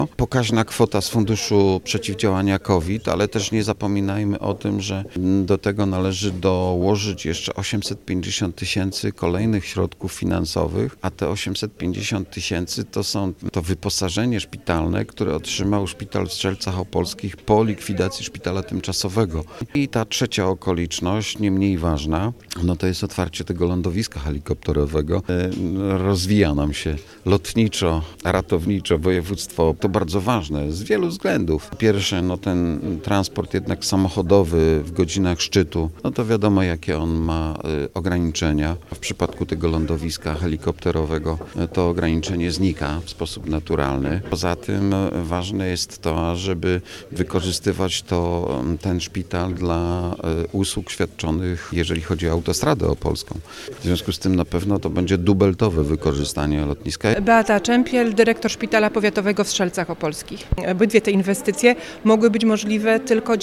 Pokaźna kwota z Funduszu Przeciwdziałania COVID, ale też nie zapominajmy o tym, że do tego należy dołożyć jeszcze 850 tysięcy kolejnych środków finansowych, a te 850 tysięcy to wyposażenie szpitalne, które otrzymał Szpital w Strzelcach Opolskich po likwidacji szpitala tymczasowego. I ta trzecia okoliczność, nie mniej ważna, to jest otwarcie tego lądowiska helikopterowego. Rozwija nam się lotniczo, ratowniczo województwo. To bardzo ważne z wielu względów. Pierwsze, ten transport jednak samochodowy w godzinach szczytu, to wiadomo jakie on ma ograniczenia. W przypadku tego lądowiska helikopterowego to ograniczenie znika w sposób naturalny. Poza tym ważne jest to, żeby wykorzystywać ten szpital dla usług świadczonych, jeżeli chodzi o autostradę opolską. W związku z tym na pewno to będzie dubeltowe wykorzystanie lotniska. Beata Czempiel, dyrektor Szpitala Powiatowego w Strzelcach Opolskich. Obydwie te inwestycje mogły być możliwe tylko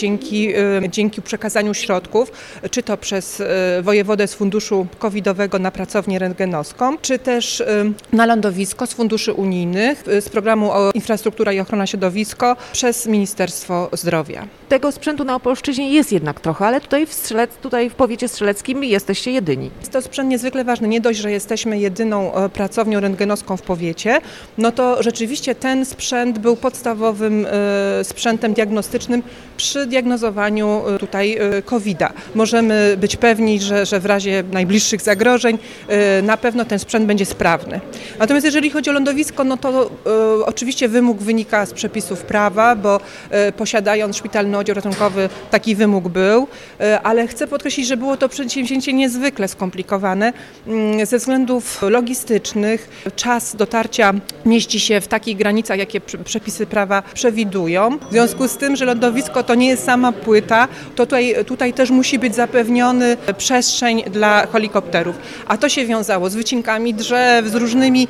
dzięki przekazaniu środków, czy to przez wojewodę z funduszu covidowego na pracownię rentgenowską, czy też na lądowisko z funduszy unijnych, z programu Infrastruktura i Ochrona Środowiska przez Ministerstwo Zdrowia. Tego sprzętu na Opolszczyźnie jest jednak trochę, ale tutaj w powiecie strzeleckim jesteście jedyni. Jest to sprzęt niezwykle ważny. Nie dość, że jesteśmy jedyną pracownią rentgenowską w powiecie, to rzeczywiście ten sprzęt był podstawowym sprzętem diagnostycznym przy diagnozowaniu tutaj COVID-a. Możemy być pewni, że w razie najbliższych zagrożeń na pewno ten sprzęt będzie sprawny. Natomiast jeżeli chodzi o lądowisko, to oczywiście wymóg wynika z przepisów prawa, bo posiadając szpitalny oddział ratunkowy taki wymóg był, ale chcę podkreślić, że było to przedsięwzięcie niezwykle skomplikowane ze względów logistycznych. Czas dotarcia mieści się w takich granicach, jakie przepisy prawa przewidują. W związku z tym, że lądowisko to nie jest sama płyta, to tutaj też musi być zapewniony przestrzeń dla helikopterów. A to się wiązało z wycinkami drzew, z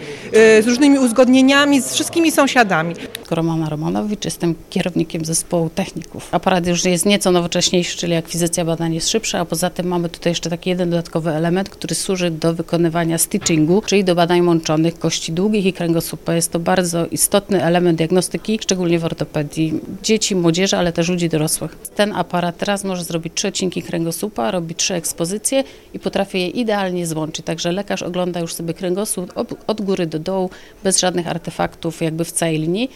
różnymi uzgodnieniami, z wszystkimi sąsiadami. Romana Romanowicz, jestem kierownikiem zespołu techników. Aparat już jest nieco nowocześniejszy, czyli akwizycja badań jest szybsza, a poza tym mamy tutaj jeszcze taki jeden dodatkowy element, który służy do wykonywania stitchingu, czyli do badań łączonych kości długich i kręgosłupa. Jest to bardzo istotny element diagnostyki, szczególnie w ortopedii dzieci, młodzieży, ale też ludzi dorosłych. Ten aparat teraz może zrobić 3 odcinki kręgosłupa, robi 3 ekspozycje i potrafi je idealnie złączyć. Także lekarz ogląda już sobie kręgosłup od góry do dołu, bez żadnych artefaktów jakby w całej linii.